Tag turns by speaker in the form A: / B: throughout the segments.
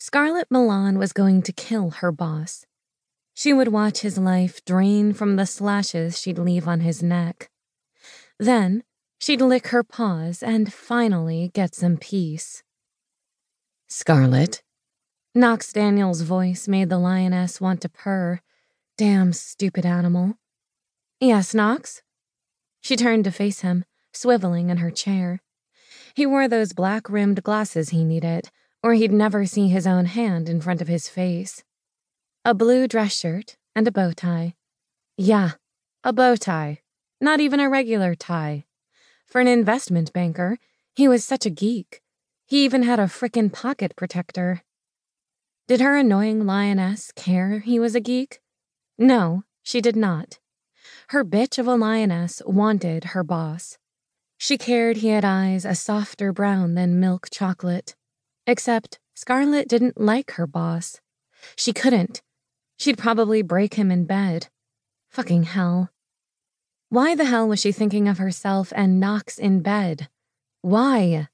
A: Scarlett Milan was going to kill her boss. She would watch his life drain from the slashes she'd leave on his neck. Then, she'd lick her paws and finally get some peace. "Scarlett?" Knox Daniels' voice made the lioness want to purr. Damn stupid animal. "Yes, Knox?" She turned to face him, swiveling in her chair. He wore those black-rimmed glasses he needed, or he'd never see his own hand in front of his face. A blue dress shirt and a bow tie. Yeah, a bow tie. Not even a regular tie. For an investment banker, he was such a geek. He even had a frickin' pocket protector. Did her annoying lioness care he was a geek? No, she did not. Her bitch of a lioness wanted her boss. She cared he had eyes a softer brown than milk chocolate. Except Scarlett didn't like her boss. She couldn't. She'd probably break him in bed. Fucking hell. Why the hell was she thinking of herself and Knox in bed? Why?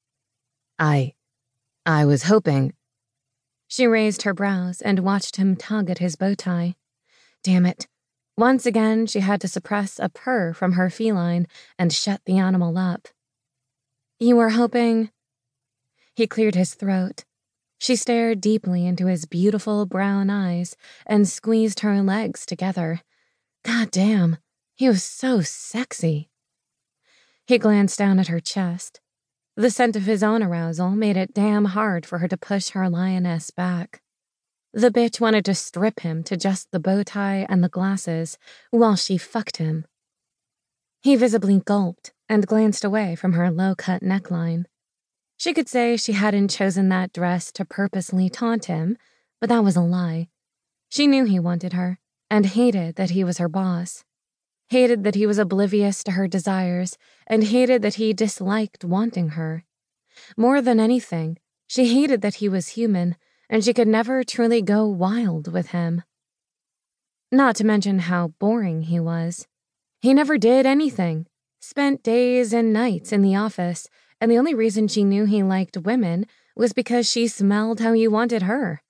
A: I was hoping. She raised her brows and watched him tug at his bow tie. Damn it. Once again, she had to suppress a purr from her feline and shut the animal up. You were hoping... He cleared his throat. She stared deeply into his beautiful brown eyes and squeezed her legs together. God damn, he was so sexy. He glanced down at her chest. The scent of his own arousal made it damn hard for her to push her lioness back. The bitch wanted to strip him to just the bow tie and the glasses while she fucked him. He visibly gulped and glanced away from her low-cut neckline. She could say she hadn't chosen that dress to purposely taunt him, but that was a lie. She knew he wanted her, and hated that he was her boss. Hated that he was oblivious to her desires, and hated that he disliked wanting her. More than anything, she hated that he was human, and she could never truly go wild with him. Not to mention how boring he was. He never did anything, spent days and nights in the office, and the only reason she knew he liked women was because she smelled how he wanted her.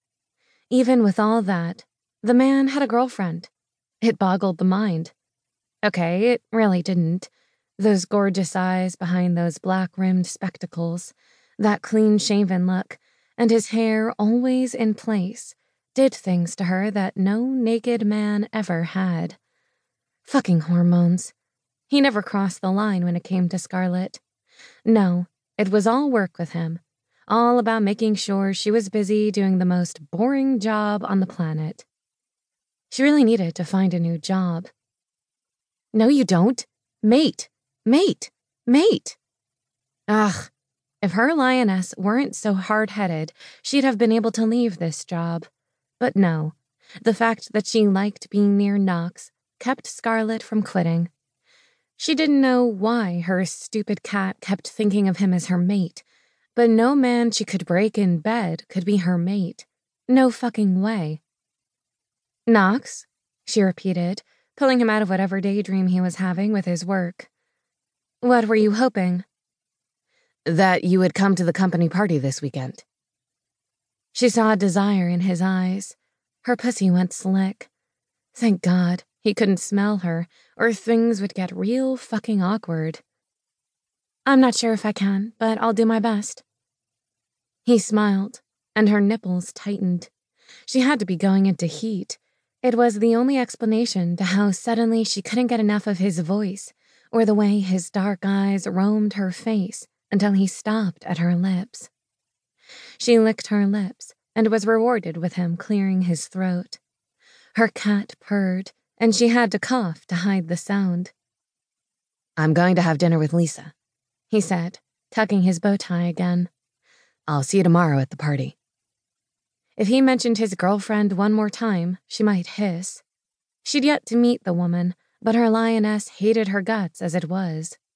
A: Even with all that, the man had a girlfriend. It boggled the mind. Okay, it really didn't. Those gorgeous eyes behind those black-rimmed spectacles, that clean-shaven look, and his hair always in place, did things to her that no naked man ever had. Fucking hormones. He never crossed the line when it came to Scarlett. No, it was all work with him. All about making sure she was busy doing the most boring job on the planet. She really needed to find a new job. No, you don't. Mate. Mate. Mate. Ugh. If her lioness weren't so hard-headed, she'd have been able to leave this job. But no. The fact that she liked being near Knox kept Scarlett from quitting. She didn't know why her stupid cat kept thinking of him as her mate, but no man she could break in bed could be her mate. No fucking way. Knox, she repeated, pulling him out of whatever daydream he was having with his work. What were you hoping? That you would come to the company party this weekend. She saw desire in his eyes. Her pussy went slick. Thank God he couldn't smell her, or things would get real fucking awkward. I'm not sure if I can, but I'll do my best. He smiled, and her nipples tightened. She had to be going into heat. It was the only explanation to how suddenly she couldn't get enough of his voice, or the way his dark eyes roamed her face until he stopped at her lips. She licked her lips and was rewarded with him clearing his throat. Her cat purred, and she had to cough to hide the sound. I'm going to have dinner with Lisa, he said, tugging his bow tie again. I'll see you tomorrow at the party. If he mentioned his girlfriend one more time, she might hiss. She'd yet to meet the woman, but her lioness hated her guts as it was.